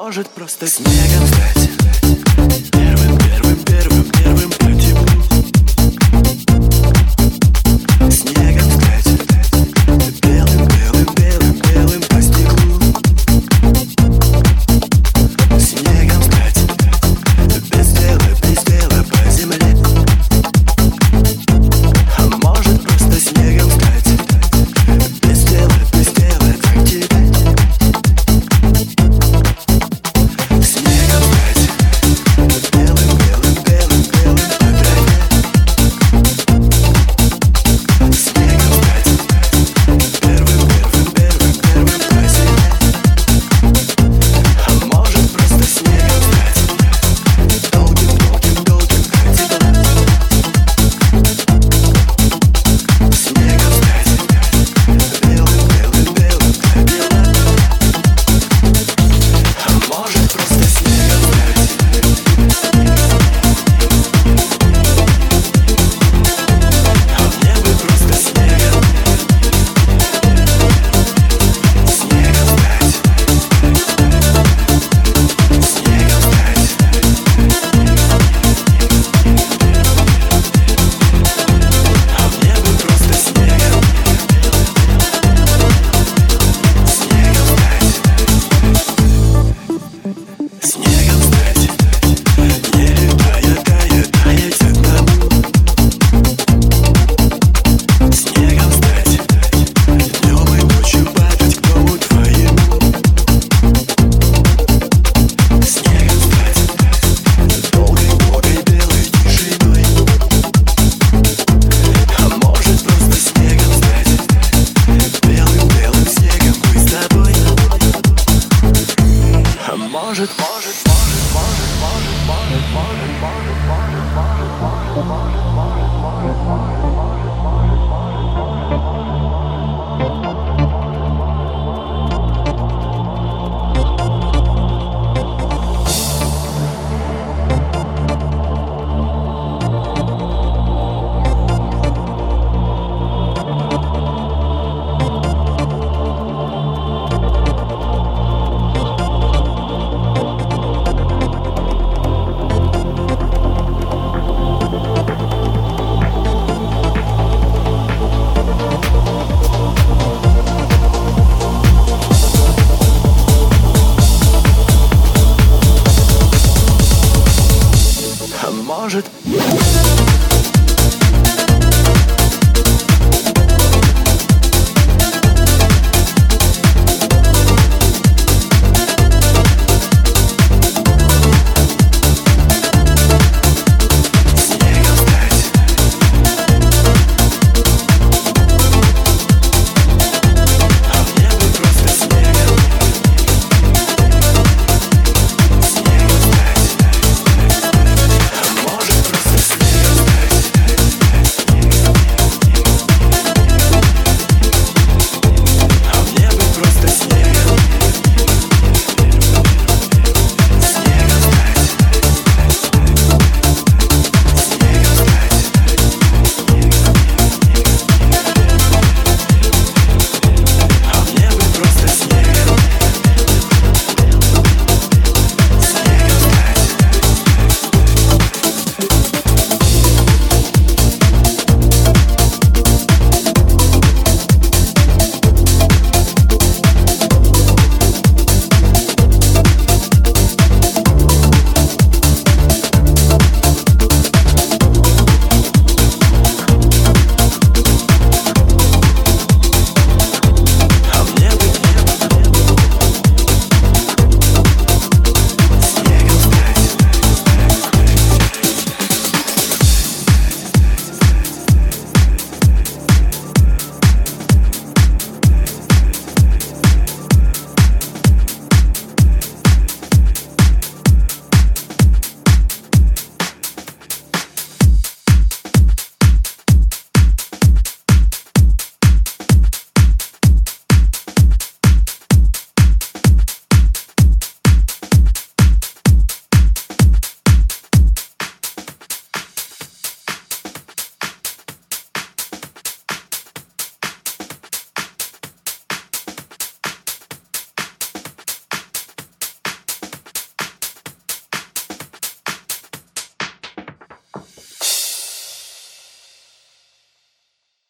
может просто снегом стать. Первым, первым, первым, первым по теплу. Снегом стать. Белым, белым, белым, белым по стеклу. Снегом стать. Без дела по земле. А может просто снегом стать. Без дела так тебе. Снегом стать. Белым, белым, белым, белым по траве. Снегом стать. Первым, первым, первым, первым по земле. А может просто снегом стать. Долгим, долгим, долгим как тепла. Снегом стать. Белым, белым, белым как бела. А может просто снегом стать. А мне бы просто снегом. Снегом стать. Снегом стать. А мне бы просто снегом. Снегом стать. Снегом стать. Не летая, таять одному. Снегом стать. Днем и ночью падать к дому твоему. Снегом стать. Долгой, долгой белой тишиной. А может просто снегом стать. Белым, белым снегом мы с тобой. А может